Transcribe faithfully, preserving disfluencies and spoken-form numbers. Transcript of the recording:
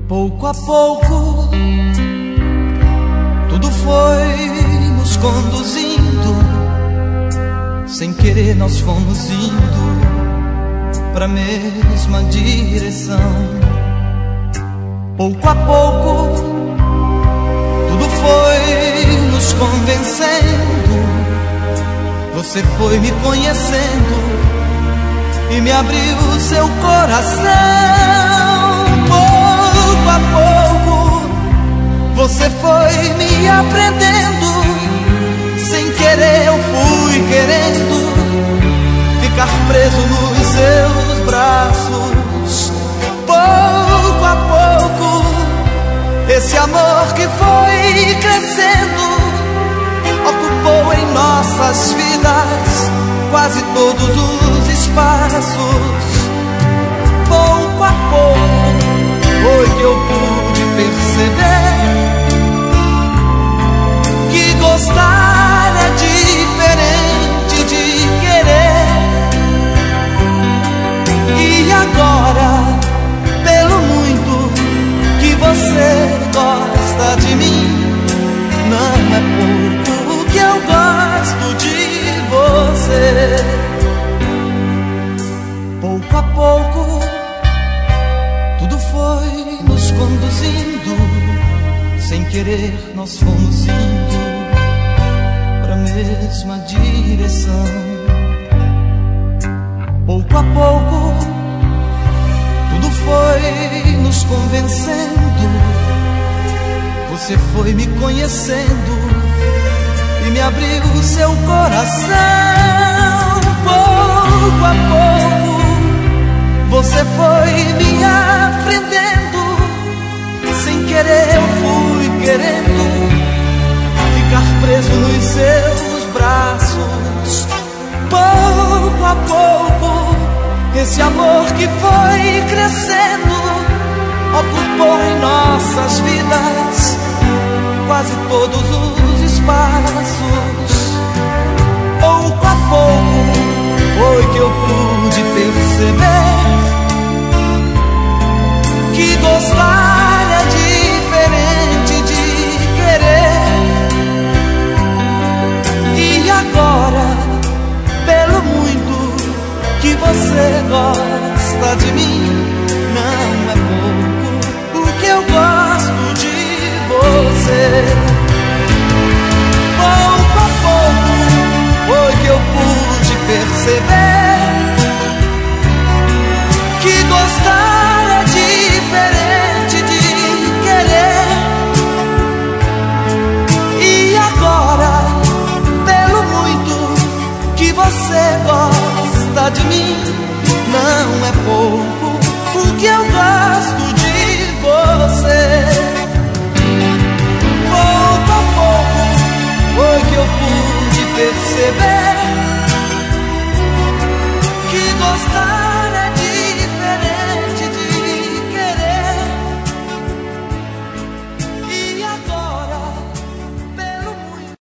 Pouco a pouco, tudo foi nos conduzindo. Sem querer nós fomos indo pra mesma direção. Pouco a pouco, tudo foi nos convencendo. Você foi me conhecendo e me abriu seu coração. Pouco a pouco, você foi me aprendendo. Sem querer eu fui querendo ficar preso nos seus braços. Pouco a pouco, esse amor que foi crescendo ocupou em nossas vidas quase todos os espaços. Pouco a pouco foi que eu pude perceber que gostar é diferente de querer. E agora, pelo muito que você gosta de mim, não é pouco que eu gosto de você. Pouco a pouco, tudo foi nos conduzindo. Sem querer nós fomos indo pra mesma direção. Pouco a pouco, tudo foi nos convencendo. Você foi me conhecendo e me abriu seu coração. Pouco a pouco, você foi me aprendendo. Sem querer eu fui querendo ficar preso nos seus braços. Pouco a pouco, esse amor que foi crescendo ocupou em nossas vidas quase todos os espaços. Pouco a pouco foi que eu pude perceber que gostar é diferente de querer. E agora, pelo muito que você gosta de mim, não é pouco o que eu gosto de você. Pouco a pouco foi que eu pude perceber que gostar é diferente de querer. E agora, pelo muito que você gosta de mim, não é pouco o que eu gosto de você. Pouco a pouco foi que eu pude perceber que gostar